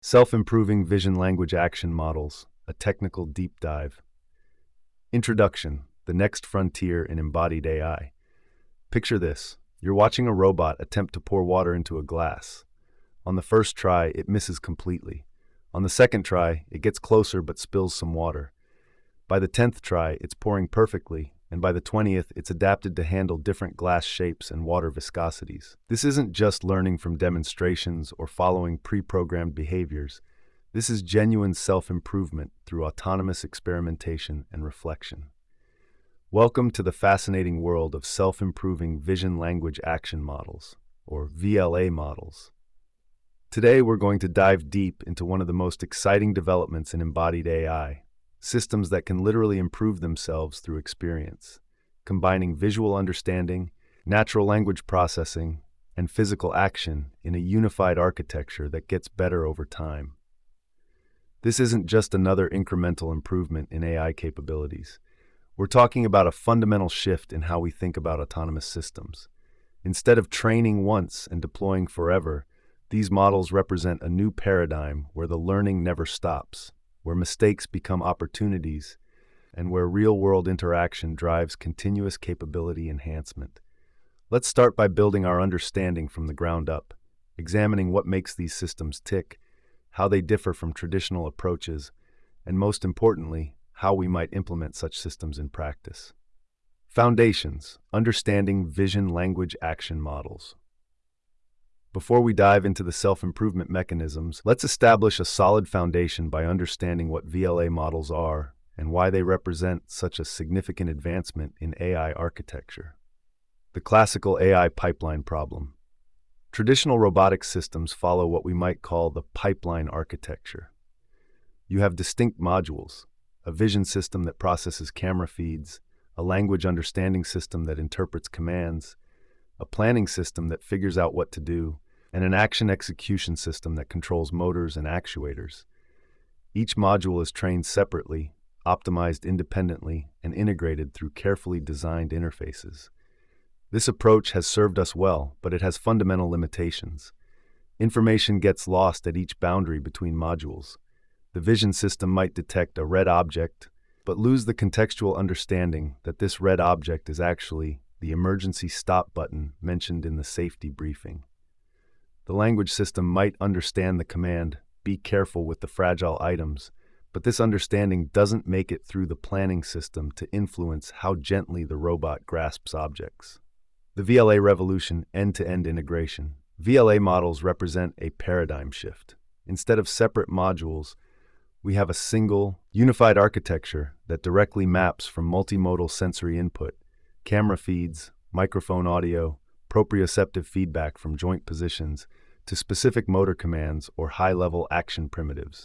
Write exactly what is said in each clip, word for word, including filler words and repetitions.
Self-improving vision-language action models, a technical deep dive. Introduction, the next frontier in embodied A I. Picture this. You're watching a robot attempt to pour water into a glass. On the first try, it misses completely. On the second try, it gets closer but spills some water. By the tenth try, it's pouring perfectly, and by the twentieth, it's adapted to handle different glass shapes and water viscosities. This isn't just learning from demonstrations or following pre-programmed behaviors. This is genuine self-improvement through autonomous experimentation and reflection. Welcome to the fascinating world of self-improving vision-language action models, or V L A models. Today, we're going to dive deep into one of the most exciting developments in embodied A I, systems that can literally improve themselves through experience, combining visual understanding, natural language processing, and physical action in a unified architecture that gets better over time. This isn't just another incremental improvement in A I capabilities. We're talking about a fundamental shift in how we think about autonomous systems. Instead of training once and deploying forever, these models represent a new paradigm where the learning never stops, where mistakes become opportunities, and where real-world interaction drives continuous capability enhancement. Let's start by building our understanding from the ground up, examining what makes these systems tick, how they differ from traditional approaches, and most importantly, how we might implement such systems in practice. Foundations: understanding vision-language action models. Before we dive into the self-improvement mechanisms, let's establish a solid foundation by understanding what V L A models are and why they represent such a significant advancement in A I architecture. The classical A I pipeline problem. Traditional robotic systems follow what we might call the pipeline architecture. You have distinct modules: a vision system that processes camera feeds, a language understanding system that interprets commands, a planning system that figures out what to do, and an action execution system that controls motors and actuators. Each module is trained separately, optimized independently, and integrated through carefully designed interfaces. This approach has served us well, but it has fundamental limitations. Information gets lost at each boundary between modules. The vision system might detect a red object, but lose the contextual understanding that this red object is actually the emergency stop button mentioned in the safety briefing. The language system might understand the command, "Be careful with the fragile items," but this understanding doesn't make it through the planning system to influence how gently the robot grasps objects. The V L A revolution: end-to-end integration. V L A models represent a paradigm shift. Instead of separate modules, we have a single, unified architecture that directly maps from multimodal sensory input, camera feeds, microphone audio, proprioceptive feedback from joint positions, to specific motor commands or high-level action primitives.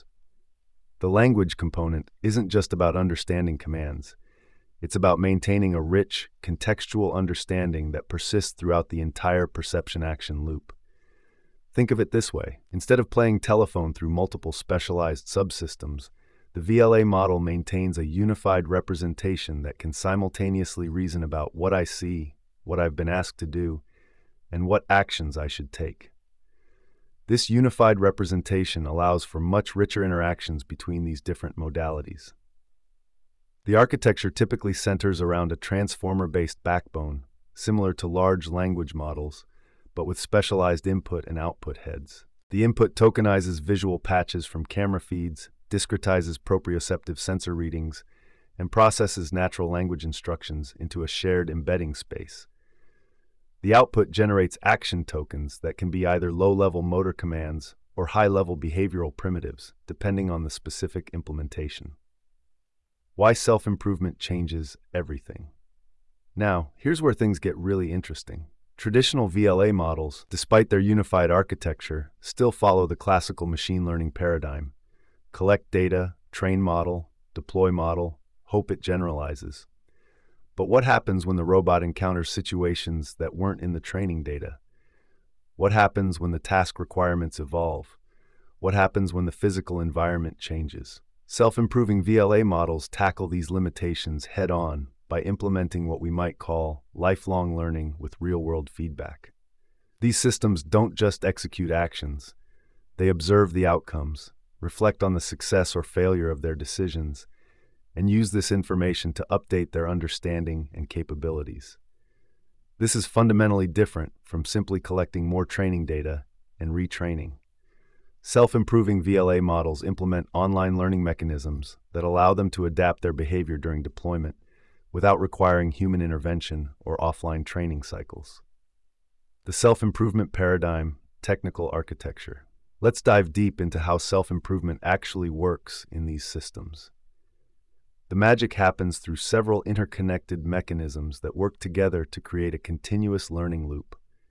The language component isn't just about understanding commands. It's about maintaining a rich, contextual understanding that persists throughout the entire perception-action loop. Think of it this way: instead of playing telephone through multiple specialized subsystems, the V L A model maintains a unified representation that can simultaneously reason about what I see, what I've been asked to do, and what actions I should take. This unified representation allows for much richer interactions between these different modalities. The architecture typically centers around a transformer-based backbone, similar to large language models, but with specialized input and output heads. The input tokenizes visual patches from camera feeds, discretizes proprioceptive sensor readings, and processes natural language instructions into a shared embedding space. The output generates action tokens that can be either low-level motor commands or high-level behavioral primitives, depending on the specific implementation. Why self-improvement changes everything. Now, here's where things get really interesting. Traditional V L A models, despite their unified architecture, still follow the classical machine learning paradigm: collect data, train model, deploy model, hope it generalizes. But what happens when the robot encounters situations that weren't in the training data? What happens when the task requirements evolve? What happens when the physical environment changes? Self-improving V L A models tackle these limitations head-on by implementing what we might call lifelong learning with real-world feedback. These systems don't just execute actions. They observe the outcomes, reflect on the success or failure of their decisions, and use this information to update their understanding and capabilities. This is fundamentally different from simply collecting more training data and retraining. Self-improving V L A models implement online learning mechanisms that allow them to adapt their behavior during deployment without requiring human intervention or offline training cycles. The self-improvement paradigm, technical architecture. Let's dive deep into how self-improvement actually works in these systems. The magic happens through several interconnected mechanisms that work together to create a continuous learning loop.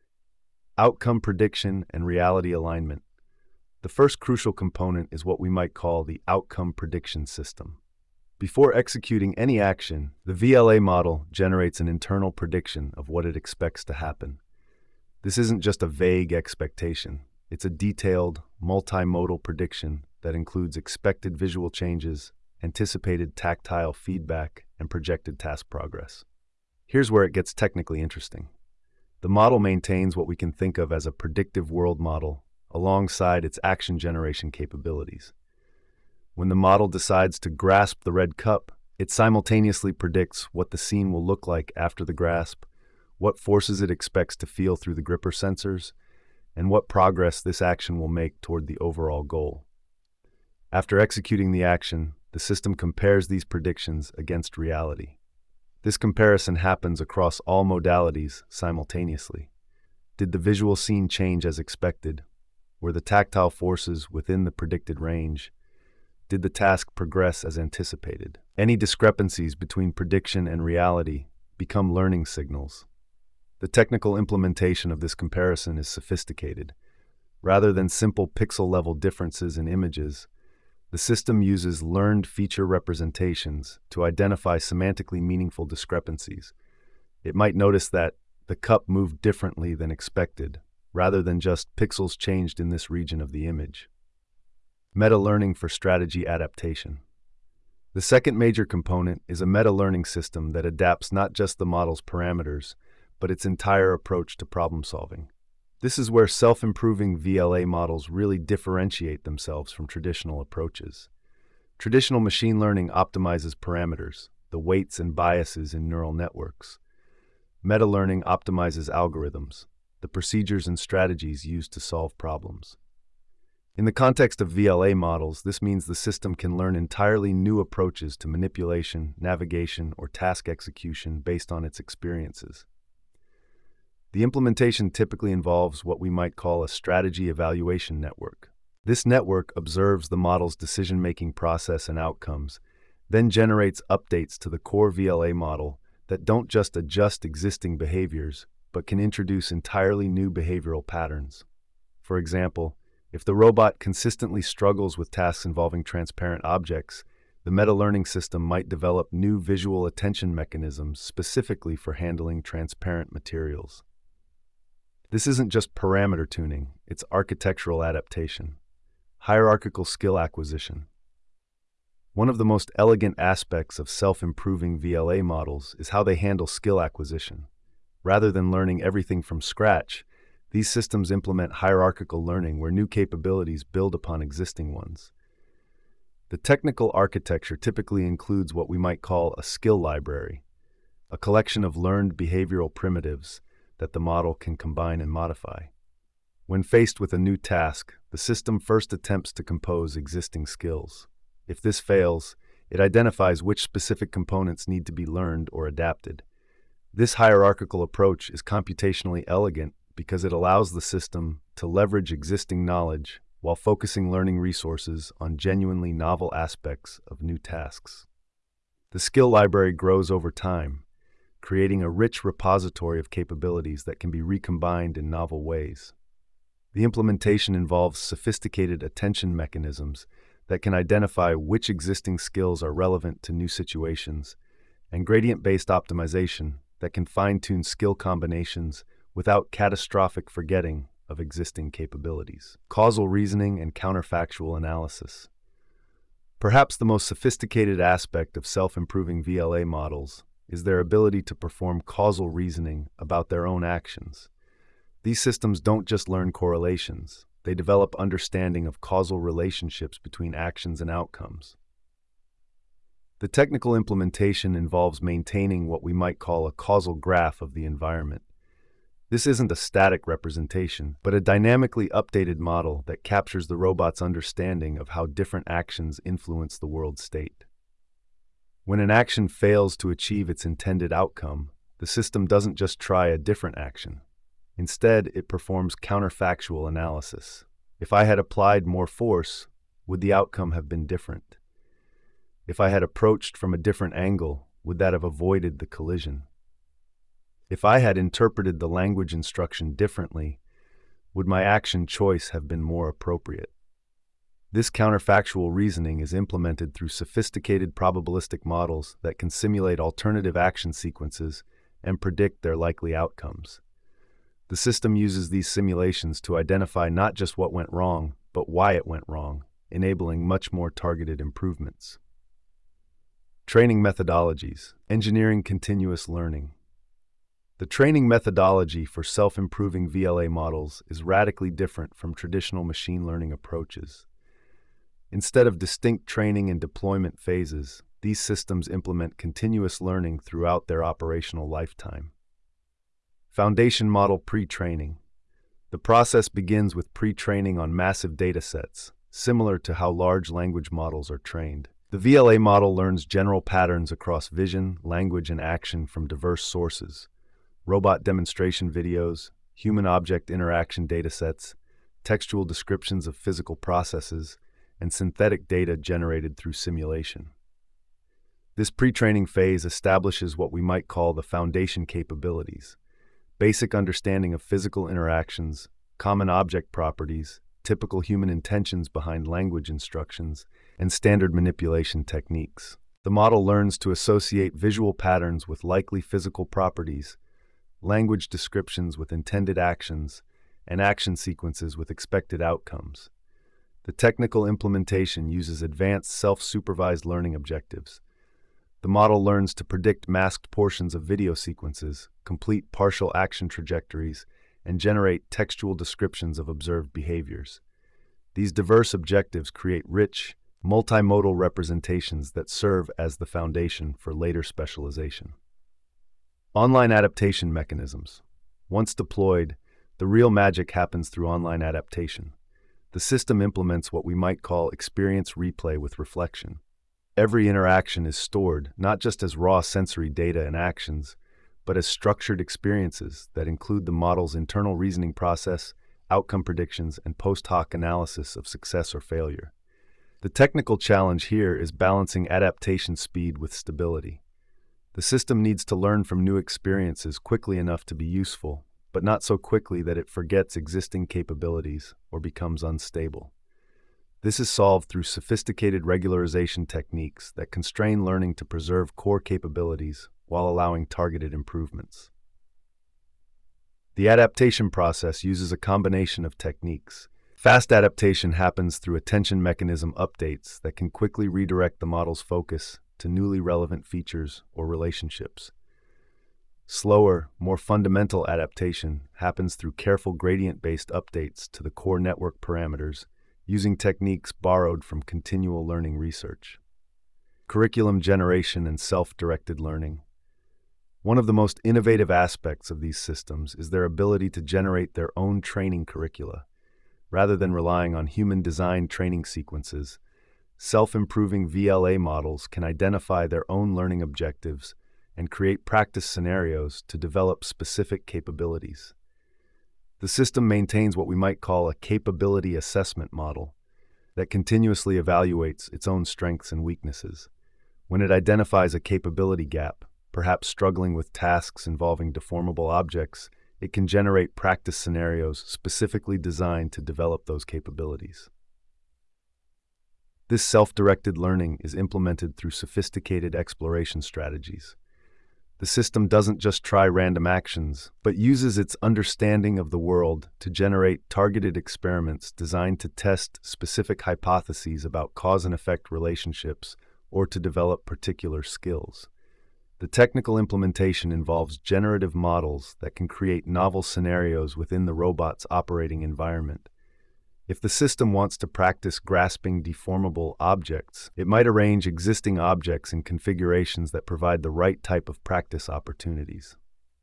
Outcome prediction and reality alignment. The first crucial component is what we might call the outcome prediction system. Before executing any action, the V L A model generates an internal prediction of what it expects to happen. This isn't just a vague expectation. It's a detailed, multimodal prediction that includes expected visual changes, anticipated tactile feedback, and projected task progress. Here's where it gets technically interesting. The model maintains what we can think of as a predictive world model alongside its action generation capabilities. When the model decides to grasp the red cup, it simultaneously predicts what the scene will look like after the grasp, what forces it expects to feel through the gripper sensors, and what progress this action will make toward the overall goal. After executing the action, the system compares these predictions against reality. This comparison happens across all modalities simultaneously. Did the visual scene change as expected? Were the tactile forces within the predicted range? Did the task progress as anticipated? Any discrepancies between prediction and reality become learning signals. The technical implementation of this comparison is sophisticated. Rather than simple pixel-level differences in images, the system uses learned feature representations to identify semantically meaningful discrepancies. It might notice that the cup moved differently than expected, rather than just pixels changed in this region of the image. Meta-learning for strategy adaptation. The second major component is a meta-learning system that adapts not just the model's parameters, but its entire approach to problem-solving. This is where self-improving V L A models really differentiate themselves from traditional approaches. Traditional machine learning optimizes parameters, the weights and biases in neural networks. Meta-learning optimizes algorithms, the procedures and strategies used to solve problems. In the context of V L A models, this means the system can learn entirely new approaches to manipulation, navigation, or task execution based on its experiences. The implementation typically involves what we might call a strategy evaluation network. This network observes the model's decision-making process and outcomes, then generates updates to the core V L A model that don't just adjust existing behaviors, but can introduce entirely new behavioral patterns. For example, if the robot consistently struggles with tasks involving transparent objects, the meta-learning system might develop new visual attention mechanisms specifically for handling transparent materials. This isn't just parameter tuning, it's architectural adaptation. Hierarchical skill acquisition. One of the most elegant aspects of self-improving V L A models is how they handle skill acquisition. Rather than learning everything from scratch, these systems implement hierarchical learning where new capabilities build upon existing ones. The technical architecture typically includes what we might call a skill library, a collection of learned behavioral primitives that the model can combine and modify. When faced with a new task, the system first attempts to compose existing skills. If this fails, it identifies which specific components need to be learned or adapted. This hierarchical approach is computationally elegant because it allows the system to leverage existing knowledge while focusing learning resources on genuinely novel aspects of new tasks. The skill library grows over time, creating a rich repository of capabilities that can be recombined in novel ways. The implementation involves sophisticated attention mechanisms that can identify which existing skills are relevant to new situations, and gradient-based optimization that can fine-tune skill combinations without catastrophic forgetting of existing capabilities. Causal reasoning and counterfactual analysis. Perhaps the most sophisticated aspect of self-improving V L A models is their ability to perform causal reasoning about their own actions. These systems don't just learn correlations, they develop understanding of causal relationships between actions and outcomes. The technical implementation involves maintaining what we might call a causal graph of the environment. This isn't a static representation, but a dynamically updated model that captures the robot's understanding of how different actions influence the world state. When an action fails to achieve its intended outcome, the system doesn't just try a different action. Instead, it performs counterfactual analysis. If I had applied more force, would the outcome have been different? If I had approached from a different angle, would that have avoided the collision? If I had interpreted the language instruction differently, would my action choice have been more appropriate? This counterfactual reasoning is implemented through sophisticated probabilistic models that can simulate alternative action sequences and predict their likely outcomes. The system uses these simulations to identify not just what went wrong, but why it went wrong, enabling much more targeted improvements. Training methodologies, engineering continuous learning. The training methodology for self-improving V L A models is radically different from traditional machine learning approaches. Instead of distinct training and deployment phases, these systems implement continuous learning throughout their operational lifetime. Foundation model pre-training. The process begins with pre-training on massive datasets, similar to how large language models are trained. The V L A model learns general patterns across vision, language, and action from diverse sources: robot demonstration videos, human-object interaction datasets, textual descriptions of physical processes, and synthetic data generated through simulation. This pre-training phase establishes what we might call the foundation capabilities: basic understanding of physical interactions, common object properties, typical human intentions behind language instructions, and standard manipulation techniques. The model learns to associate visual patterns with likely physical properties, language descriptions with intended actions, and action sequences with expected outcomes. The technical implementation uses advanced self-supervised learning objectives. The model learns to predict masked portions of video sequences, complete partial action trajectories, and generate textual descriptions of observed behaviors. These diverse objectives create rich, multimodal representations that serve as the foundation for later specialization. Online adaptation mechanisms. Once deployed, the real magic happens through online adaptation. The system implements what we might call experience replay with reflection. Every interaction is stored not just as raw sensory data and actions, but as structured experiences that include the model's internal reasoning process, outcome predictions, and post-hoc analysis of success or failure. The technical challenge here is balancing adaptation speed with stability. The system needs to learn from new experiences quickly enough to be useful, but not so quickly that it forgets existing capabilities or becomes unstable. This is solved through sophisticated regularization techniques that constrain learning to preserve core capabilities while allowing targeted improvements. The adaptation process uses a combination of techniques. Fast adaptation happens through attention mechanism updates that can quickly redirect the model's focus to newly relevant features or relationships. Slower, more fundamental adaptation happens through careful gradient-based updates to the core network parameters, using techniques borrowed from continual learning research. Curriculum generation and self-directed learning. One of the most innovative aspects of these systems is their ability to generate their own training curricula. Rather than relying on human-designed training sequences, self-improving V L A models can identify their own learning objectives and create practice scenarios to develop specific capabilities. The system maintains what we might call a capability assessment model that continuously evaluates its own strengths and weaknesses. When it identifies a capability gap, perhaps struggling with tasks involving deformable objects, it can generate practice scenarios specifically designed to develop those capabilities. This self-directed learning is implemented through sophisticated exploration strategies. The system doesn't just try random actions, but uses its understanding of the world to generate targeted experiments designed to test specific hypotheses about cause and effect relationships or to develop particular skills. The technical implementation involves generative models that can create novel scenarios within the robot's operating environment. If the system wants to practice grasping deformable objects, it might arrange existing objects in configurations that provide the right type of practice opportunities.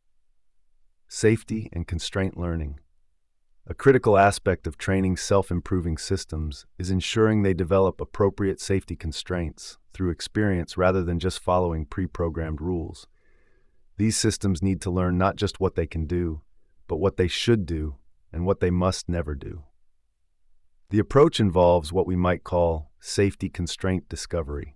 Safety and constraint learning. A critical aspect of training self-improving systems is ensuring they develop appropriate safety constraints through experience rather than just following pre-programmed rules. These systems need to learn not just what they can do, but what they should do and what they must never do. The approach involves what we might call safety constraint discovery.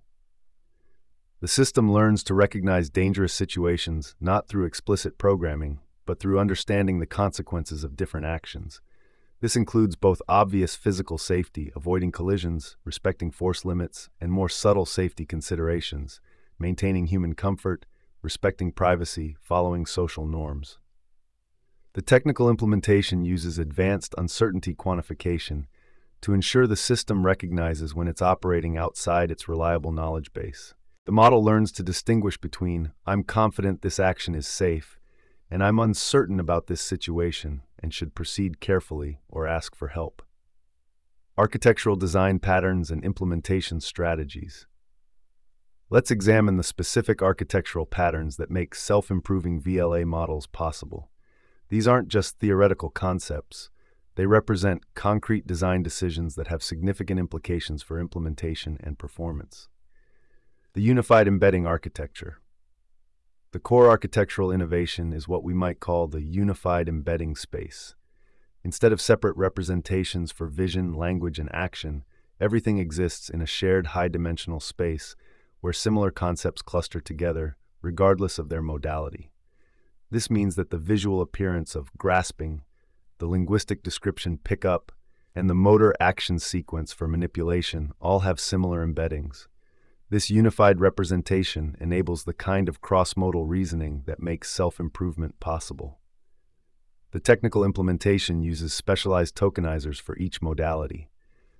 The system learns to recognize dangerous situations not through explicit programming, but through understanding the consequences of different actions. This includes both obvious physical safety, avoiding collisions, respecting force limits, and more subtle safety considerations, maintaining human comfort, respecting privacy, following social norms. The technical implementation uses advanced uncertainty quantification to ensure the system recognizes when it's operating outside its reliable knowledge base. The model learns to distinguish between, "I'm confident this action is safe," and "I'm uncertain about this situation and should proceed carefully or ask for help." Architectural design patterns and implementation strategies. Let's examine the specific architectural patterns that make self-improving V L A models possible. These aren't just theoretical concepts. They represent concrete design decisions that have significant implications for implementation and performance. The unified embedding architecture. The core architectural innovation is what we might call the unified embedding space. Instead of separate representations for vision, language, and action, everything exists in a shared high-dimensional space where similar concepts cluster together, regardless of their modality. This means that the visual appearance of grasping, the linguistic description pickup, and the motor action sequence for manipulation all have similar embeddings. This unified representation enables the kind of cross-modal reasoning that makes self-improvement possible. The technical implementation uses specialized tokenizers for each modality.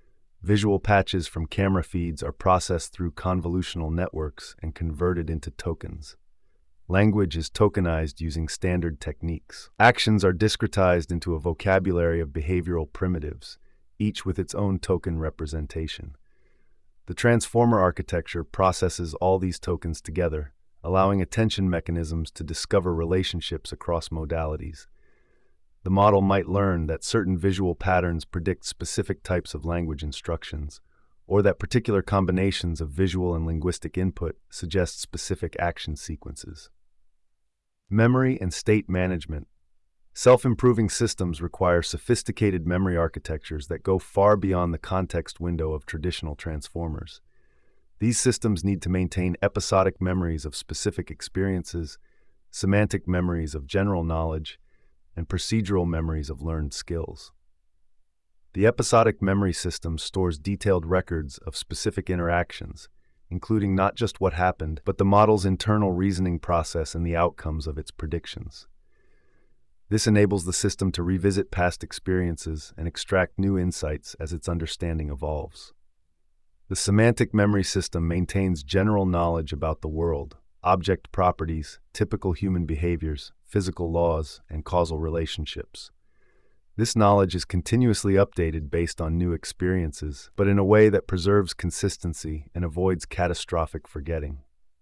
Visual patches from camera feeds are processed through convolutional networks and converted into tokens. Language is tokenized using standard techniques. Actions are discretized into a vocabulary of behavioral primitives, each with its own token representation. The transformer architecture processes all these tokens together, allowing attention mechanisms to discover relationships across modalities. The model might learn that certain visual patterns predict specific types of language instructions, or that particular combinations of visual and linguistic input suggest specific action sequences. Memory and state management. Self-improving systems require sophisticated memory architectures that go far beyond the context window of traditional transformers. These systems need to maintain episodic memories of specific experiences, semantic memories of general knowledge, and procedural memories of learned skills. The episodic memory system stores detailed records of specific interactions, including not just what happened, but the model's internal reasoning process and the outcomes of its predictions. This enables the system to revisit past experiences and extract new insights as its understanding evolves. The semantic memory system maintains general knowledge about the world, object properties, typical human behaviors, physical laws, and causal relationships. This knowledge is continuously updated based on new experiences, but in a way that preserves consistency and avoids catastrophic forgetting.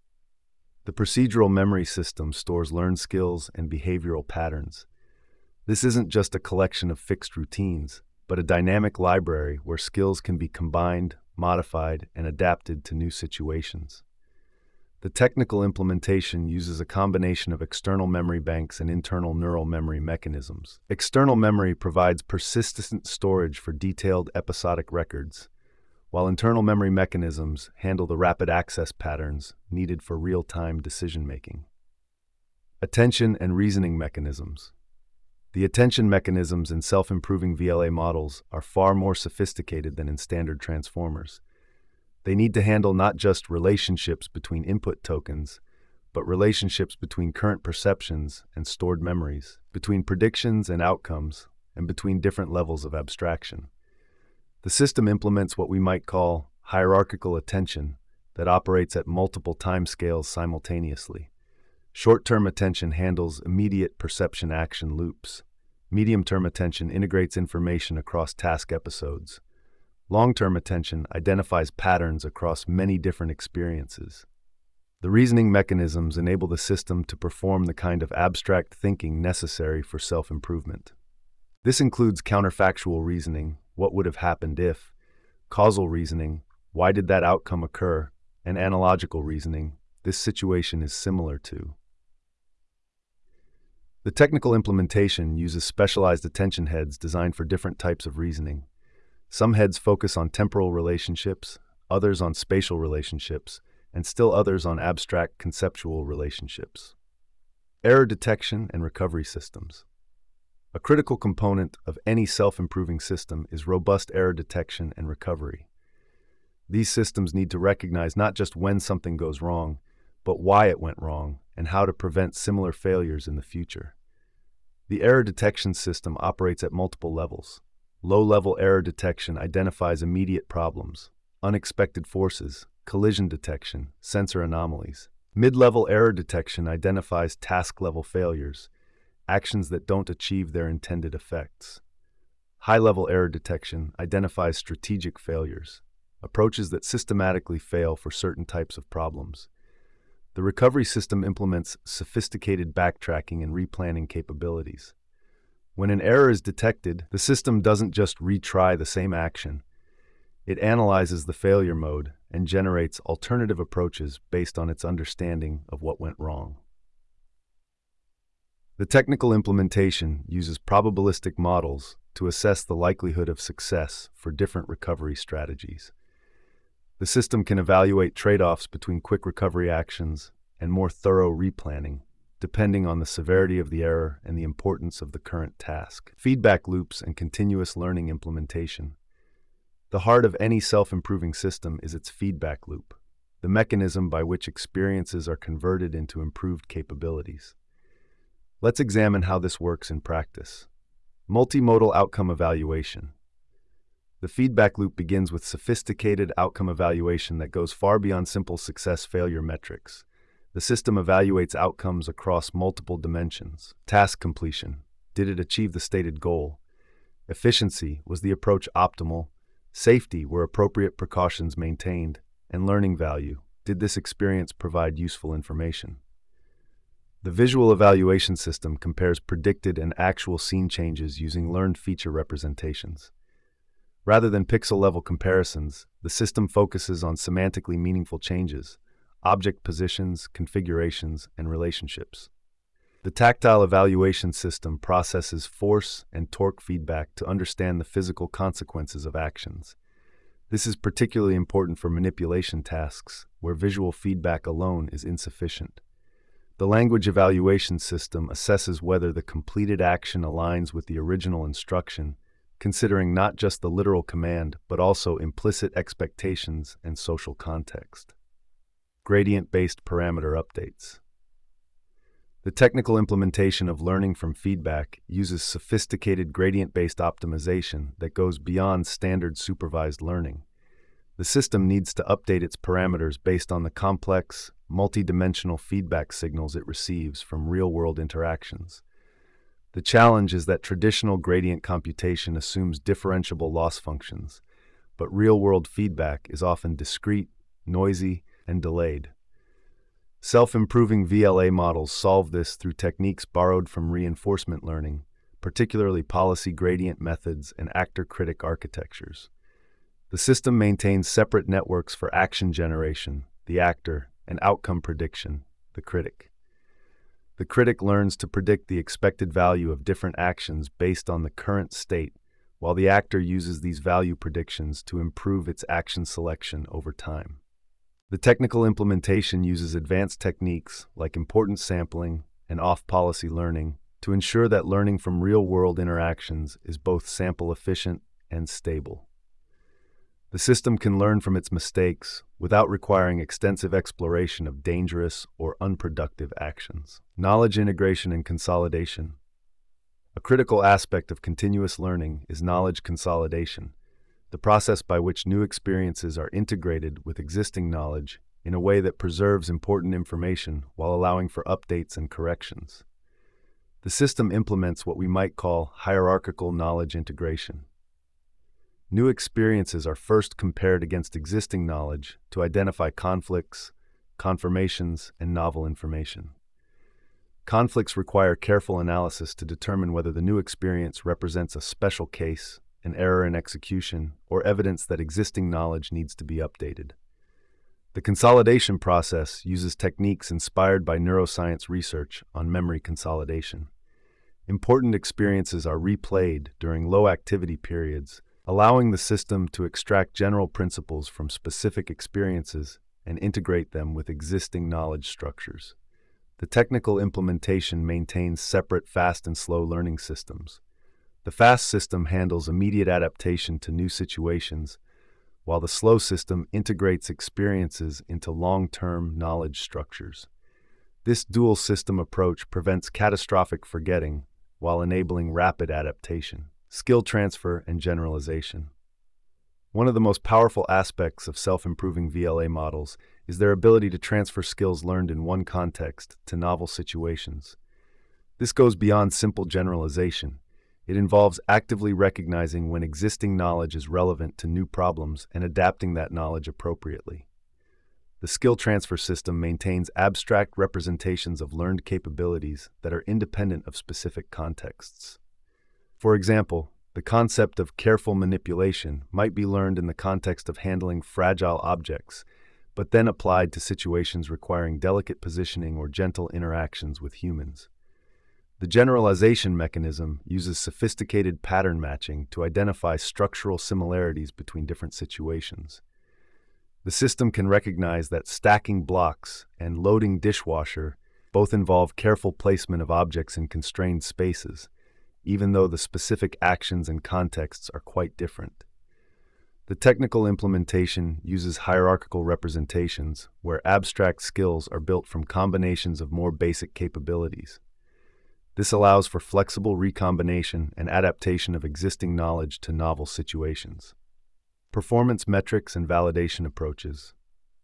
The procedural memory system stores learned skills and behavioral patterns. This isn't just a collection of fixed routines, but a dynamic library where skills can be combined, modified, and adapted to new situations. The technical implementation uses a combination of external memory banks and internal neural memory mechanisms. External memory provides persistent storage for detailed episodic records, while internal memory mechanisms handle the rapid access patterns needed for real-time decision-making. Attention and reasoning mechanisms. The attention mechanisms in self-improving V L A models are far more sophisticated than in standard transformers. They need to handle not just relationships between input tokens, but relationships between current perceptions and stored memories, between predictions and outcomes, and between different levels of abstraction. The system implements what we might call hierarchical attention that operates at multiple timescales simultaneously. Short-term attention handles immediate perception action loops. Medium-term attention integrates information across task episodes. Long-term attention identifies patterns across many different experiences. The reasoning mechanisms enable the system to perform the kind of abstract thinking necessary for self-improvement. This includes counterfactual reasoning, what would have happened if, causal reasoning, why did that outcome occur, and analogical reasoning, this situation is similar to. The technical implementation uses specialized attention heads designed for different types of reasoning. Some heads focus on temporal relationships, others on spatial relationships, and still others on abstract conceptual relationships. Error detection and recovery systems. A critical component of any self-improving system is robust error detection and recovery. These systems need to recognize not just when something goes wrong, but why it went wrong and how to prevent similar failures in the future. The error detection system operates at multiple levels. Low-level error detection identifies immediate problems, unexpected forces, collision detection, sensor anomalies. Mid-level error detection identifies task-level failures, actions that don't achieve their intended effects. High-level error detection identifies strategic failures, approaches that systematically fail for certain types of problems. The recovery system implements sophisticated backtracking and replanning capabilities. When an error is detected, the system doesn't just retry the same action. It analyzes the failure mode and generates alternative approaches based on its understanding of what went wrong. The technical implementation uses probabilistic models to assess the likelihood of success for different recovery strategies. The system can evaluate trade-offs between quick recovery actions and more thorough replanning, depending on the severity of the error and the importance of the current task. Feedback loops and continuous learning implementation. The heart of any self-improving system is its feedback loop, the mechanism by which experiences are converted into improved capabilities. Let's examine how this works in practice. Multimodal outcome evaluation. The feedback loop begins with sophisticated outcome evaluation that goes far beyond simple success-failure metrics. The system evaluates outcomes across multiple dimensions. Task completion. Did it achieve the stated goal? Efficiency. Was the approach optimal? Safety. Were appropriate precautions maintained? And learning value. Did this experience provide useful information? The visual evaluation system compares predicted and actual scene changes using learned feature representations. Rather than pixel-level comparisons, the system focuses on semantically meaningful changes, object positions, configurations, and relationships. The tactile evaluation system processes force and torque feedback to understand the physical consequences of actions. This is particularly important for manipulation tasks, where visual feedback alone is insufficient. The language evaluation system assesses whether the completed action aligns with the original instruction, considering not just the literal command, but also implicit expectations and social context. Gradient-based parameter updates. The technical implementation of learning from feedback uses sophisticated gradient-based optimization that goes beyond standard supervised learning. The system needs to update its parameters based on the complex, multi-dimensional feedback signals it receives from real-world interactions. The challenge is that traditional gradient computation assumes differentiable loss functions, but real-world feedback is often discrete, noisy, and delayed. Self-improving V L A models solve this through techniques borrowed from reinforcement learning, particularly policy gradient methods and actor-critic architectures. The system maintains separate networks for action generation, the actor, and outcome prediction, the critic. The critic learns to predict the expected value of different actions based on the current state, while the actor uses these value predictions to improve its action selection over time. The technical implementation uses advanced techniques like importance sampling and off-policy learning to ensure that learning from real-world interactions is both sample-efficient and stable. The system can learn from its mistakes without requiring extensive exploration of dangerous or unproductive actions. Knowledge integration and consolidation. A critical aspect of continuous learning is knowledge consolidation, the process by which new experiences are integrated with existing knowledge in a way that preserves important information while allowing for updates and corrections. The system implements what we might call hierarchical knowledge integration. New experiences are first compared against existing knowledge to identify conflicts, confirmations, and novel information. Conflicts require careful analysis to determine whether the new experience represents a special case, an error in execution, or evidence that existing knowledge needs to be updated. The consolidation process uses techniques inspired by neuroscience research on memory consolidation. Important experiences are replayed during low-activity periods, allowing the system to extract general principles from specific experiences and integrate them with existing knowledge structures. The technical implementation maintains separate fast and slow learning systems. The fast system handles immediate adaptation to new situations, while the slow system integrates experiences into long-term knowledge structures. This dual system approach prevents catastrophic forgetting while enabling rapid adaptation, skill transfer, and generalization. One of the most powerful aspects of self-improving V L A models is their ability to transfer skills learned in one context to novel situations. This goes beyond simple generalization. It involves actively recognizing when existing knowledge is relevant to new problems and adapting that knowledge appropriately. The skill transfer system maintains abstract representations of learned capabilities that are independent of specific contexts. For example, the concept of careful manipulation might be learned in the context of handling fragile objects, but then applied to situations requiring delicate positioning or gentle interactions with humans. The generalization mechanism uses sophisticated pattern matching to identify structural similarities between different situations. The system can recognize that stacking blocks and loading dishwasher both involve careful placement of objects in constrained spaces, even though the specific actions and contexts are quite different. The technical implementation uses hierarchical representations where abstract skills are built from combinations of more basic capabilities. This allows for flexible recombination and adaptation of existing knowledge to novel situations. Performance metrics and validation approaches.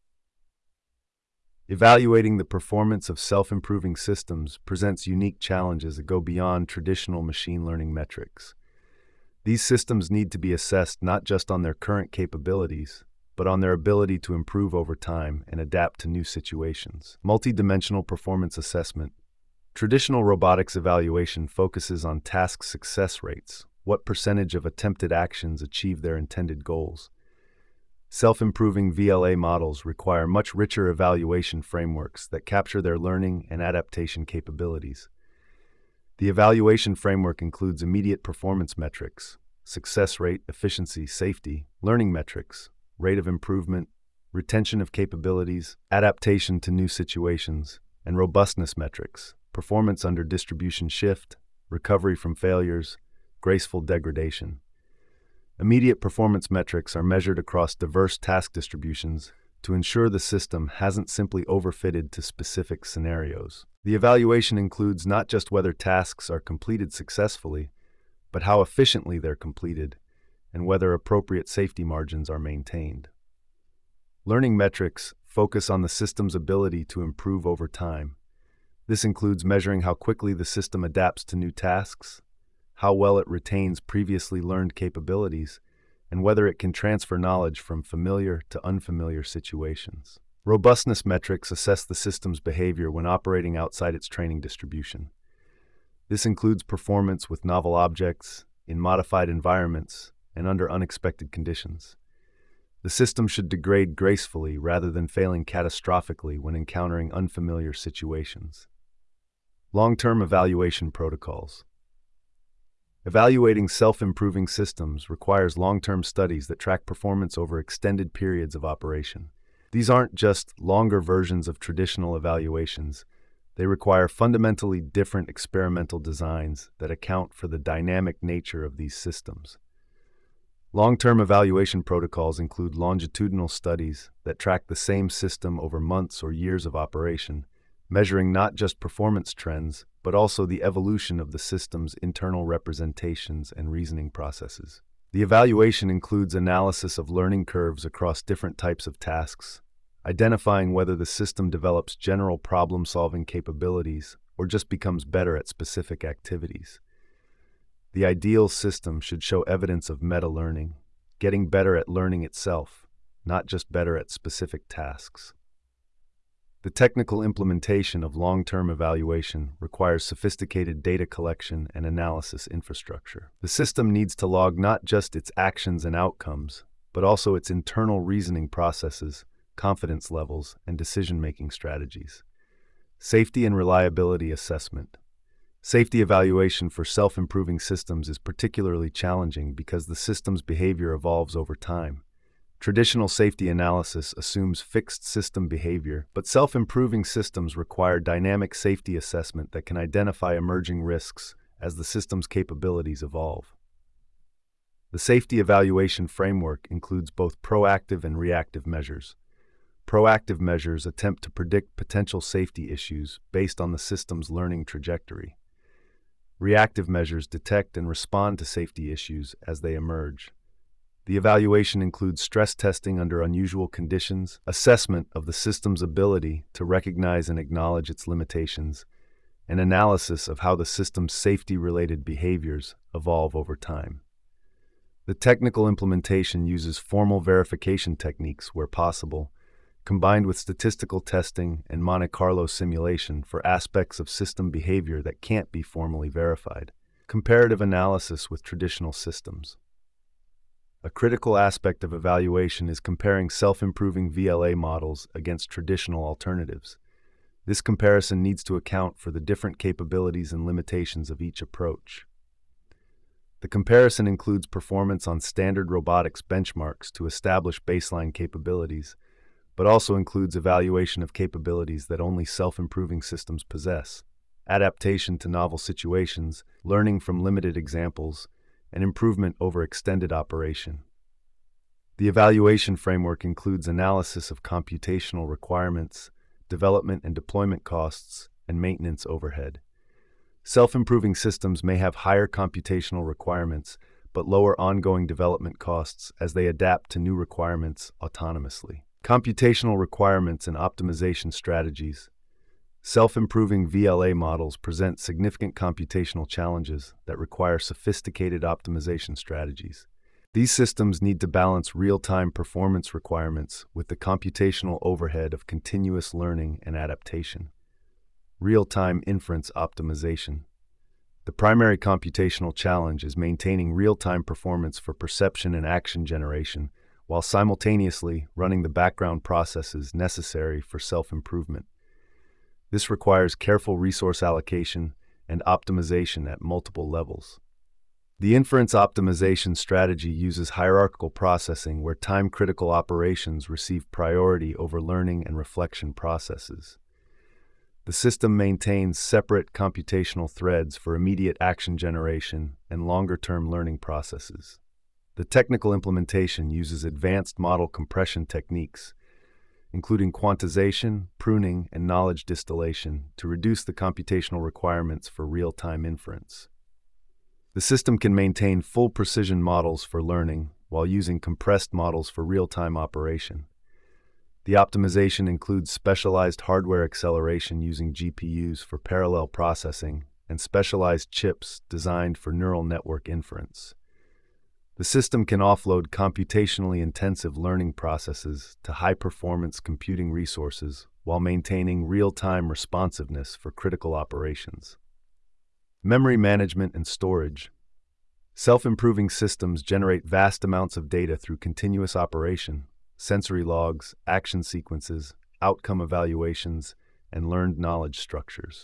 Evaluating the performance of self-improving systems presents unique challenges that go beyond traditional machine learning metrics. These systems need to be assessed not just on their current capabilities, but on their ability to improve over time and adapt to new situations. Multidimensional performance assessment. Traditional robotics evaluation focuses on task success rates, what percentage of attempted actions achieve their intended goals. Self-improving V L A models require much richer evaluation frameworks that capture their learning and adaptation capabilities. The evaluation framework includes immediate performance metrics, success rate, efficiency, safety, learning metrics, rate of improvement, retention of capabilities, adaptation to new situations, and robustness metrics, performance under distribution shift, recovery from failures, graceful degradation. Immediate performance metrics are measured across diverse task distributions to ensure the system hasn't simply overfitted to specific scenarios. The evaluation includes not just whether tasks are completed successfully, but how efficiently they're completed and whether appropriate safety margins are maintained. Learning metrics focus on the system's ability to improve over time. This includes measuring how quickly the system adapts to new tasks, how well it retains previously learned capabilities, and whether it can transfer knowledge from familiar to unfamiliar situations. Robustness metrics assess the system's behavior when operating outside its training distribution. This includes performance with novel objects, in modified environments, and under unexpected conditions. The system should degrade gracefully rather than failing catastrophically when encountering unfamiliar situations. Long-term evaluation protocols. Evaluating self-improving systems requires long-term studies that track performance over extended periods of operation. These aren't just longer versions of traditional evaluations. They require fundamentally different experimental designs that account for the dynamic nature of these systems. Long-term evaluation protocols include longitudinal studies that track the same system over months or years of operation, measuring not just performance trends, but also the evolution of the system's internal representations and reasoning processes. The evaluation includes analysis of learning curves across different types of tasks, identifying whether the system develops general problem-solving capabilities or just becomes better at specific activities. The ideal system should show evidence of meta-learning, getting better at learning itself, not just better at specific tasks. The technical implementation of long-term evaluation requires sophisticated data collection and analysis infrastructure. The system needs to log not just its actions and outcomes, but also its internal reasoning processes, confidence levels, and decision-making strategies. Safety and reliability assessment. Safety evaluation for self-improving systems is particularly challenging because the system's behavior evolves over time. Traditional safety analysis assumes fixed system behavior, but self-improving systems require dynamic safety assessment that can identify emerging risks as the system's capabilities evolve. The safety evaluation framework includes both proactive and reactive measures. Proactive measures attempt to predict potential safety issues based on the system's learning trajectory. Reactive measures detect and respond to safety issues as they emerge. The evaluation includes stress testing under unusual conditions, assessment of the system's ability to recognize and acknowledge its limitations, and analysis of how the system's safety-related behaviors evolve over time. The technical implementation uses formal verification techniques where possible, combined with statistical testing and Monte Carlo simulation for aspects of system behavior that can't be formally verified. Comparative analysis with traditional systems. A critical aspect of evaluation is comparing self-improving V L A models against traditional alternatives. This comparison needs to account for the different capabilities and limitations of each approach. The comparison includes performance on standard robotics benchmarks to establish baseline capabilities, but also includes evaluation of capabilities that only self-improving systems possess, adaptation to novel situations, learning from limited examples, and improvement over extended operation. The evaluation framework includes analysis of computational requirements, development and deployment costs, and maintenance overhead. Self-improving systems may have higher computational requirements, but lower ongoing development costs as they adapt to new requirements autonomously. Computational requirements and optimization strategies. Self-improving V L A models present significant computational challenges that require sophisticated optimization strategies. These systems need to balance real-time performance requirements with the computational overhead of continuous learning and adaptation. Real-time inference optimization. The primary computational challenge is maintaining real-time performance for perception and action generation, while simultaneously running the background processes necessary for self-improvement. This requires careful resource allocation and optimization at multiple levels. The inference optimization strategy uses hierarchical processing where time-critical operations receive priority over learning and reflection processes. The system maintains separate computational threads for immediate action generation and longer-term learning processes. The technical implementation uses advanced model compression techniques, including quantization, pruning, and knowledge distillation, to reduce the computational requirements for real-time inference. The system can maintain full precision models for learning while using compressed models for real-time operation. The optimization includes specialized hardware acceleration using G P Us for parallel processing and specialized chips designed for neural network inference. The system can offload computationally intensive learning processes to high-performance computing resources while maintaining real-time responsiveness for critical operations. Memory management and storage. Self-improving systems generate vast amounts of data through continuous operation, sensory logs, action sequences, outcome evaluations, and learned knowledge structures.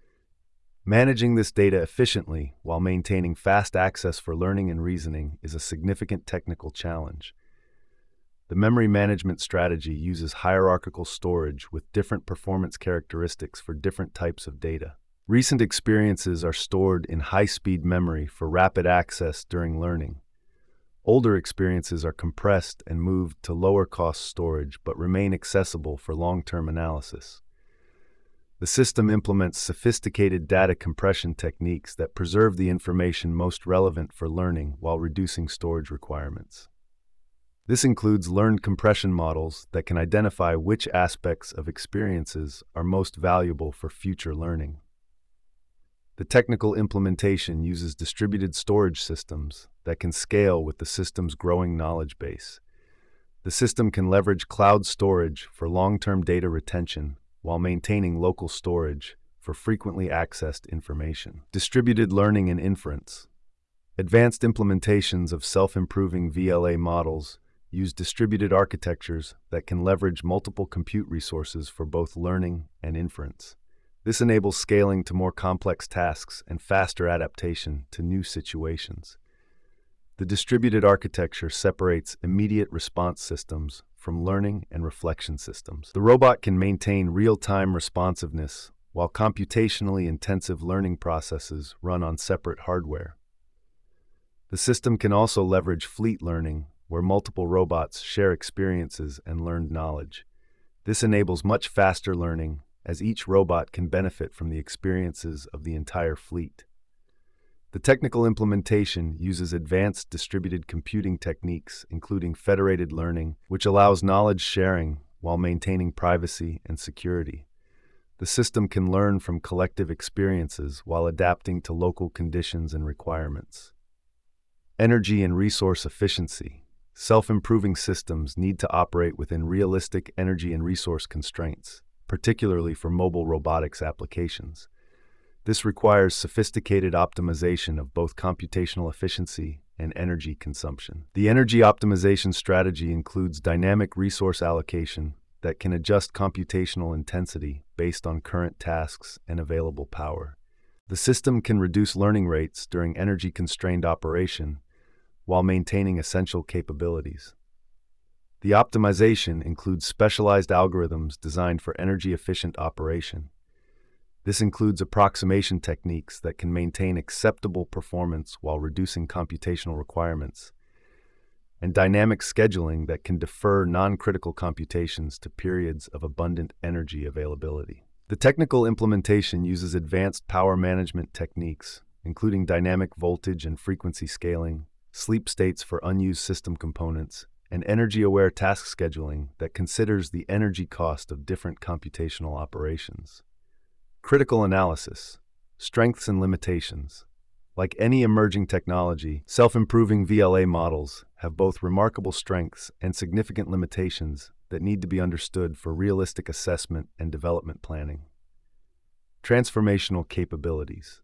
Managing this data efficiently while maintaining fast access for learning and reasoning is a significant technical challenge. The memory management strategy uses hierarchical storage with different performance characteristics for different types of data. Recent experiences are stored in high-speed memory for rapid access during learning. Older experiences are compressed and moved to lower-cost storage but remain accessible for long-term analysis. The system implements sophisticated data compression techniques that preserve the information most relevant for learning while reducing storage requirements. This includes learned compression models that can identify which aspects of experiences are most valuable for future learning. The technical implementation uses distributed storage systems that can scale with the system's growing knowledge base. The system can leverage cloud storage for long-term data retention while maintaining local storage for frequently accessed information. Distributed learning and inference. Advanced implementations of self-improving V L A models use distributed architectures that can leverage multiple compute resources for both learning and inference. This enables scaling to more complex tasks and faster adaptation to new situations. The distributed architecture separates immediate response systems from learning and reflection systems. The robot can maintain real-time responsiveness while computationally intensive learning processes run on separate hardware. The system can also leverage fleet learning, where multiple robots share experiences and learned knowledge. This enables much faster learning, as each robot can benefit from the experiences of the entire fleet. The technical implementation uses advanced distributed computing techniques, including federated learning, which allows knowledge sharing while maintaining privacy and security. The system can learn from collective experiences while adapting to local conditions and requirements. Energy and resource efficiency. Self-improving systems need to operate within realistic energy and resource constraints, particularly for mobile robotics applications. This requires sophisticated optimization of both computational efficiency and energy consumption. The energy optimization strategy includes dynamic resource allocation that can adjust computational intensity based on current tasks and available power. The system can reduce learning rates during energy-constrained operation while maintaining essential capabilities. The optimization includes specialized algorithms designed for energy-efficient operation. This includes approximation techniques that can maintain acceptable performance while reducing computational requirements, and dynamic scheduling that can defer non-critical computations to periods of abundant energy availability. The technical implementation uses advanced power management techniques, including dynamic voltage and frequency scaling, sleep states for unused system components, and energy-aware task scheduling that considers the energy cost of different computational operations. Critical analysis, strengths and limitations. Like any emerging technology, self-improving V L A models have both remarkable strengths and significant limitations that need to be understood for realistic assessment and development planning. Transformational capabilities.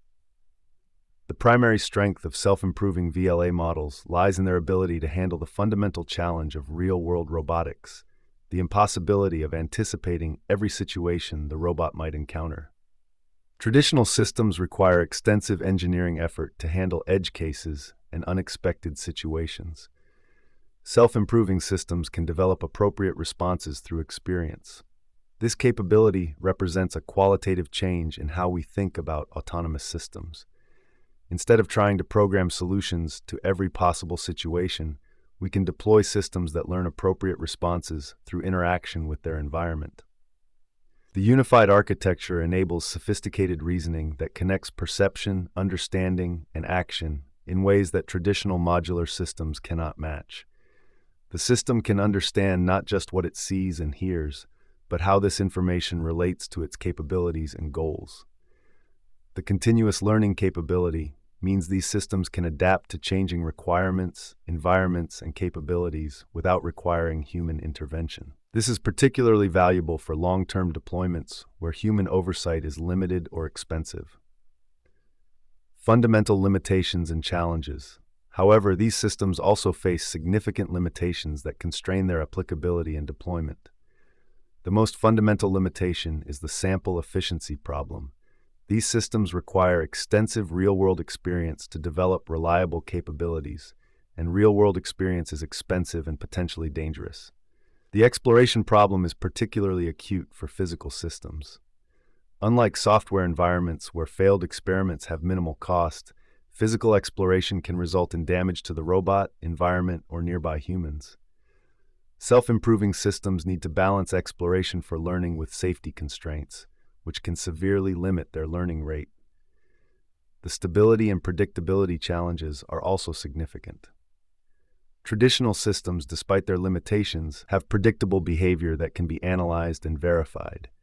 The primary strength of self-improving V L A models lies in their ability to handle the fundamental challenge of real-world robotics, the impossibility of anticipating every situation the robot might encounter. Traditional systems require extensive engineering effort to handle edge cases and unexpected situations. Self-improving systems can develop appropriate responses through experience. This capability represents a qualitative change in how we think about autonomous systems. Instead of trying to program solutions to every possible situation, we can deploy systems that learn appropriate responses through interaction with their environment. The unified architecture enables sophisticated reasoning that connects perception, understanding, and action in ways that traditional modular systems cannot match. The system can understand not just what it sees and hears, but how this information relates to its capabilities and goals. The continuous learning capability means these systems can adapt to changing requirements, environments, and capabilities without requiring human intervention. This is particularly valuable for long-term deployments where human oversight is limited or expensive. Fundamental limitations and challenges. However, these systems also face significant limitations that constrain their applicability and deployment. The most fundamental limitation is the sample efficiency problem. These systems require extensive real-world experience to develop reliable capabilities, and real-world experience is expensive and potentially dangerous. The exploration problem is particularly acute for physical systems. Unlike software environments where failed experiments have minimal cost, physical exploration can result in damage to the robot, environment, or nearby humans. Self-improving systems need to balance exploration for learning with safety constraints, which can severely limit their learning rate. The stability and predictability challenges are also significant. Traditional systems, despite their limitations, have predictable behavior that can be analyzed and verified.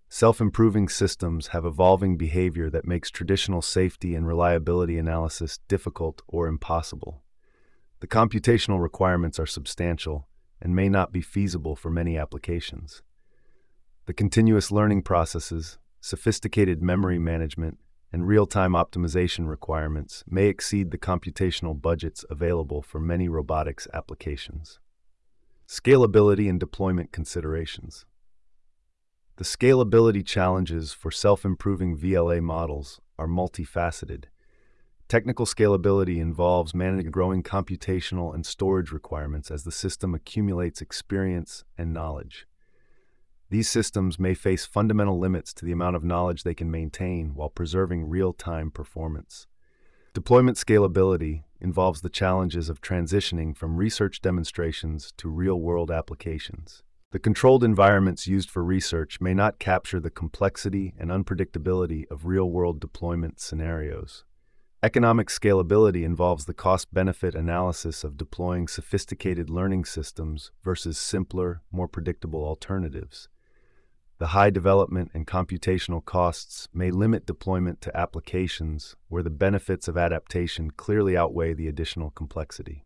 Self-improving systems have evolving behavior that makes traditional safety and reliability analysis difficult or impossible. The computational requirements are substantial and may not be feasible for many applications. The continuous learning processes, sophisticated memory management, and real-time optimization requirements may exceed the computational budgets available for many robotics applications. Scalability and deployment considerations. The scalability challenges for self-improving V L A models are multifaceted. Technical scalability involves managing growing computational and storage requirements as the system accumulates experience and knowledge. These systems may face fundamental limits to the amount of knowledge they can maintain while preserving real-time performance. Deployment scalability involves the challenges of transitioning from research demonstrations to real-world applications. The controlled environments used for research may not capture the complexity and unpredictability of real-world deployment scenarios. Economic scalability involves the cost-benefit analysis of deploying sophisticated learning systems versus simpler, more predictable alternatives. The high development and computational costs may limit deployment to applications where the benefits of adaptation clearly outweigh the additional complexity.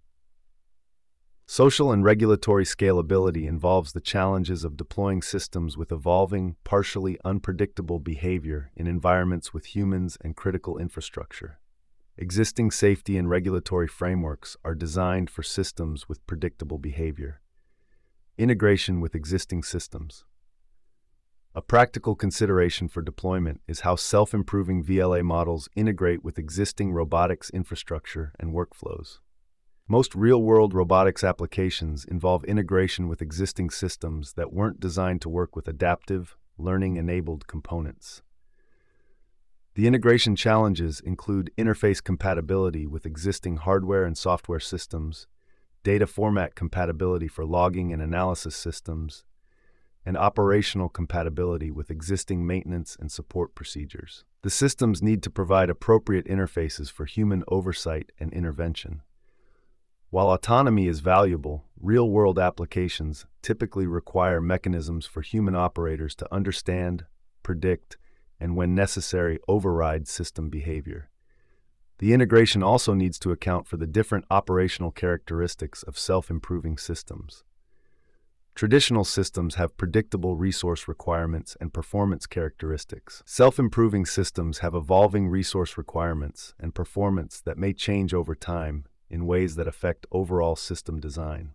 Social and regulatory scalability involves the challenges of deploying systems with evolving, partially unpredictable behavior in environments with humans and critical infrastructure. Existing safety and regulatory frameworks are designed for systems with predictable behavior. Integration with existing systems. A practical consideration for deployment is how self-improving V L A models integrate with existing robotics infrastructure and workflows. Most real-world robotics applications involve integration with existing systems that weren't designed to work with adaptive, learning-enabled components. The integration challenges include interface compatibility with existing hardware and software systems, data format compatibility for logging and analysis systems, and operational compatibility with existing maintenance and support procedures. The systems need to provide appropriate interfaces for human oversight and intervention. While autonomy is valuable, real-world applications typically require mechanisms for human operators to understand, predict, and when necessary, override system behavior. The integration also needs to account for the different operational characteristics of self-improving systems. Traditional systems have predictable resource requirements and performance characteristics. Self-improving systems have evolving resource requirements and performance that may change over time in ways that affect overall system design.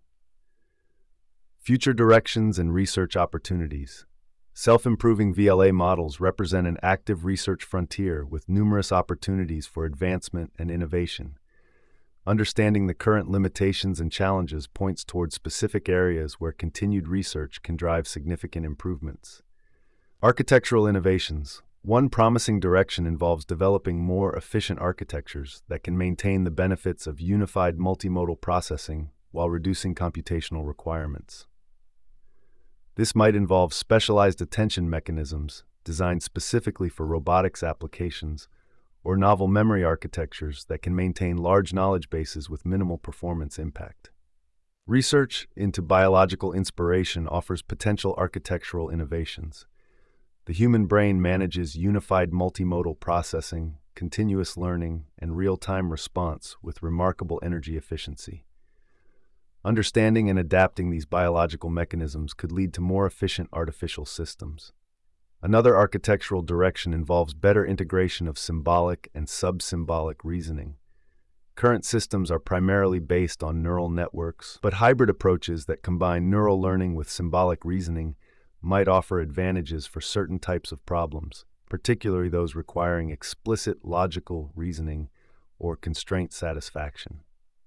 Future directions and research opportunities. Self-improving V L A models represent an active research frontier with numerous opportunities for advancement and innovation. Understanding the current limitations and challenges points towards specific areas where continued research can drive significant improvements. Architectural innovations. One promising direction involves developing more efficient architectures that can maintain the benefits of unified multimodal processing while reducing computational requirements. This might involve specialized attention mechanisms designed specifically for robotics applications, or novel memory architectures that can maintain large knowledge bases with minimal performance impact. Research into biological inspiration offers potential architectural innovations. The human brain manages unified multimodal processing, continuous learning, and real-time response with remarkable energy efficiency. Understanding and adapting these biological mechanisms could lead to more efficient artificial systems. Another architectural direction involves better integration of symbolic and sub-symbolic reasoning. Current systems are primarily based on neural networks, but hybrid approaches that combine neural learning with symbolic reasoning might offer advantages for certain types of problems, particularly those requiring explicit logical reasoning or constraint satisfaction.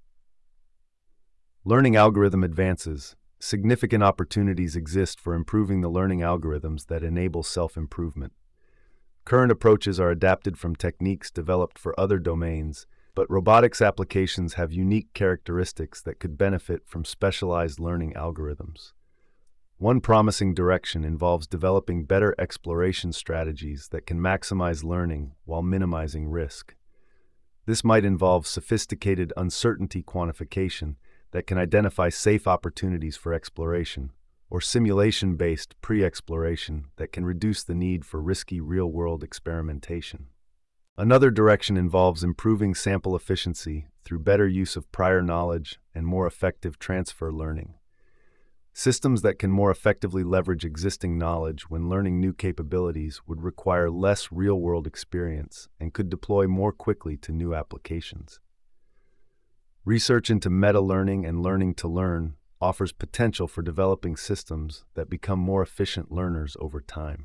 Learning algorithm advances. Significant opportunities exist for improving the learning algorithms that enable self-improvement. Current approaches are adapted from techniques developed for other domains, but robotics applications have unique characteristics that could benefit from specialized learning algorithms. One promising direction involves developing better exploration strategies that can maximize learning while minimizing risk. This might involve sophisticated uncertainty quantification that can identify safe opportunities for exploration, or simulation-based pre-exploration that can reduce the need for risky real-world experimentation. Another direction involves improving sample efficiency through better use of prior knowledge and more effective transfer learning. Systems that can more effectively leverage existing knowledge when learning new capabilities would require less real-world experience and could deploy more quickly to new applications. Research into meta-learning and learning to learn offers potential for developing systems that become more efficient learners over time.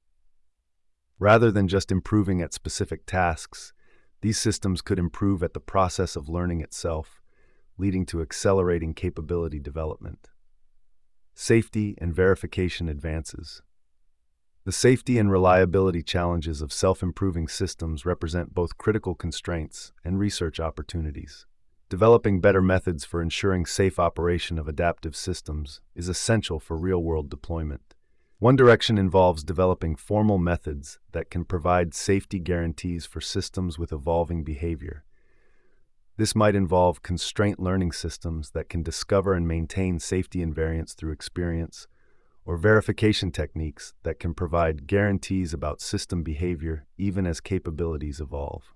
Rather than just improving at specific tasks, these systems could improve at the process of learning itself, leading to accelerating capability development. Safety and verification advances. The safety and reliability challenges of self-improving systems represent both critical constraints and research opportunities. Developing better methods for ensuring safe operation of adaptive systems is essential for real-world deployment. One direction involves developing formal methods that can provide safety guarantees for systems with evolving behavior. This might involve constraint learning systems that can discover and maintain safety invariants through experience, or verification techniques that can provide guarantees about system behavior even as capabilities evolve.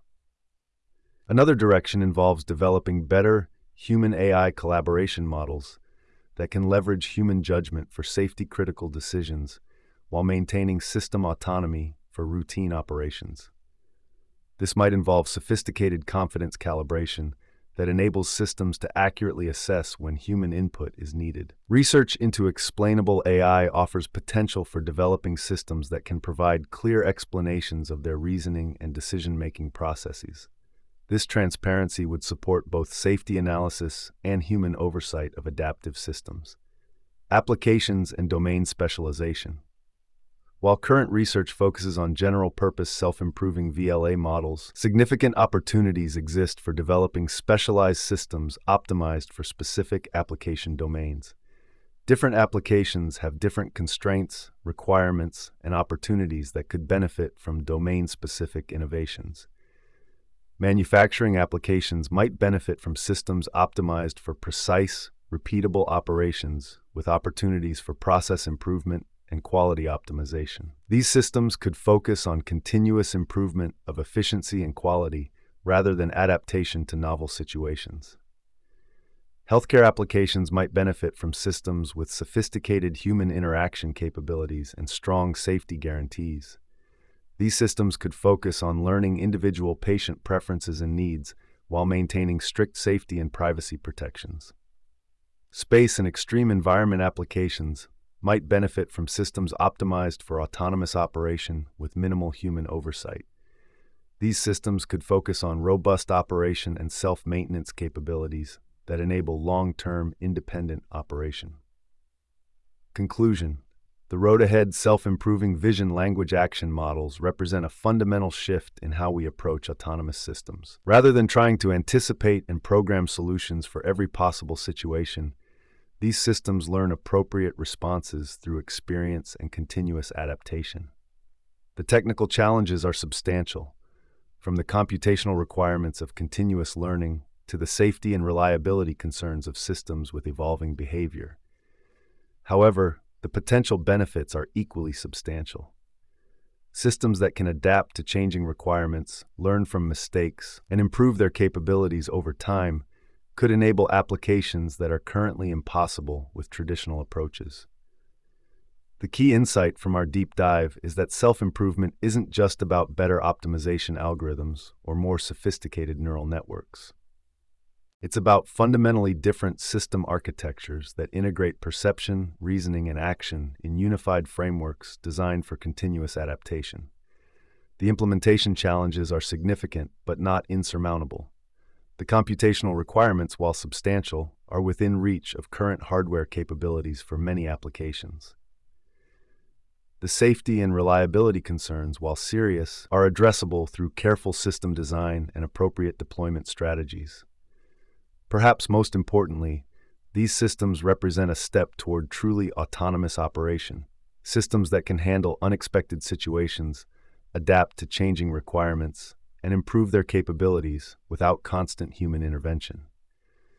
Another direction involves developing better human-A I collaboration models that can leverage human judgment for safety-critical decisions while maintaining system autonomy for routine operations. This might involve sophisticated confidence calibration that enables systems to accurately assess when human input is needed. Research into explainable A I offers potential for developing systems that can provide clear explanations of their reasoning and decision-making processes. This transparency would support both safety analysis and human oversight of adaptive systems. Applications and domain specialization. While current research focuses on general-purpose self-improving V L A models, significant opportunities exist for developing specialized systems optimized for specific application domains. Different applications have different constraints, requirements, and opportunities that could benefit from domain-specific innovations. Manufacturing applications might benefit from systems optimized for precise, repeatable operations with opportunities for process improvement and quality optimization. These systems could focus on continuous improvement of efficiency and quality rather than adaptation to novel situations. Healthcare applications might benefit from systems with sophisticated human interaction capabilities and strong safety guarantees. These systems could focus on learning individual patient preferences and needs while maintaining strict safety and privacy protections. Space and extreme environment applications might benefit from systems optimized for autonomous operation with minimal human oversight. These systems could focus on robust operation and self-maintenance capabilities that enable long-term independent operation. Conclusion. The road ahead self-improving vision language action models represent a fundamental shift in how we approach autonomous systems. Rather than trying to anticipate and program solutions for every possible situation, these systems learn appropriate responses through experience and continuous adaptation. The technical challenges are substantial, from the computational requirements of continuous learning to the safety and reliability concerns of systems with evolving behavior. However, the potential benefits are equally substantial. Systems that can adapt to changing requirements, learn from mistakes, and improve their capabilities over time could enable applications that are currently impossible with traditional approaches. The key insight from our deep dive is that self-improvement isn't just about better optimization algorithms or more sophisticated neural networks. It's about fundamentally different system architectures that integrate perception, reasoning, and action in unified frameworks designed for continuous adaptation. The implementation challenges are significant but not insurmountable. The computational requirements, while substantial, are within reach of current hardware capabilities for many applications. The safety and reliability concerns, while serious, are addressable through careful system design and appropriate deployment strategies. Perhaps most importantly, these systems represent a step toward truly autonomous operation, systems that can handle unexpected situations, adapt to changing requirements, and improve their capabilities without constant human intervention.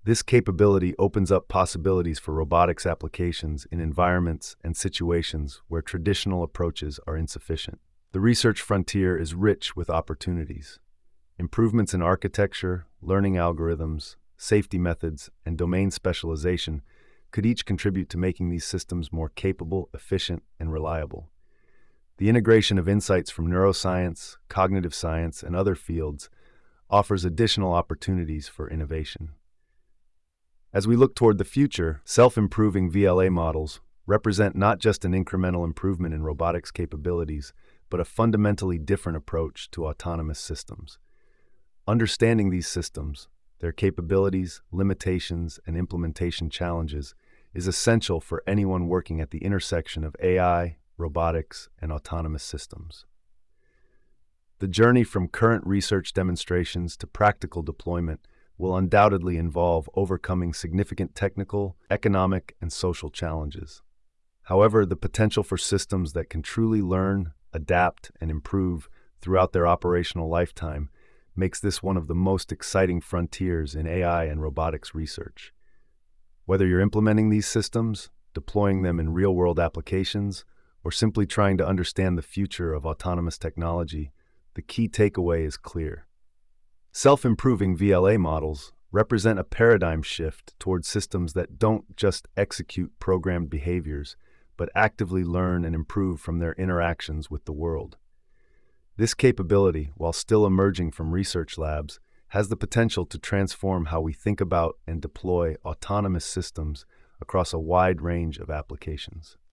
This capability opens up possibilities for robotics applications in environments and situations where traditional approaches are insufficient. The research frontier is rich with opportunities. Improvements in architecture, learning algorithms, safety methods, and domain specialization could each contribute to making these systems more capable, efficient, and reliable. The integration of insights from neuroscience, cognitive science, and other fields offers additional opportunities for innovation. As we look toward the future, self-improving V L A models represent not just an incremental improvement in robotics capabilities, but a fundamentally different approach to autonomous systems. Understanding these systems, their capabilities, limitations, and implementation challenges is essential for anyone working at the intersection of A I, robotics, and autonomous systems. The journey from current research demonstrations to practical deployment will undoubtedly involve overcoming significant technical, economic, and social challenges. However, the potential for systems that can truly learn, adapt, and improve throughout their operational lifetime makes this one of the most exciting frontiers in A I and robotics research. Whether you're implementing these systems, deploying them in real-world applications, or simply trying to understand the future of autonomous technology, the key takeaway is clear. Self-improving V L A models represent a paradigm shift toward systems that don't just execute programmed behaviors, but actively learn and improve from their interactions with the world. This capability, while still emerging from research labs, has the potential to transform how we think about and deploy autonomous systems across a wide range of applications.